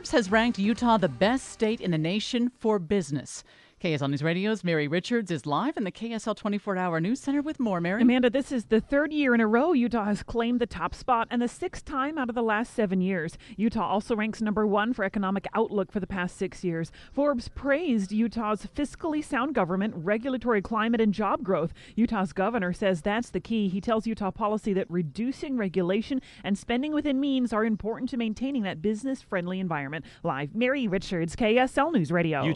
Forbes has ranked Utah the best state in the nation for business. KSL News Radio's Mary Richards is live in the KSL 24-hour News Center with more. Mary? Amanda, this is the third year in a row Utah has claimed the top spot and the sixth time out of the last 7 years. Utah also ranks number one for economic outlook for the past 6 years. Forbes praised Utah's fiscally sound government, regulatory climate, and job growth. Utah's governor says that's the key. He tells Utah policy that reducing regulation and spending within means are important to maintaining that business-friendly environment. Live, Mary Richards, KSL News Radio.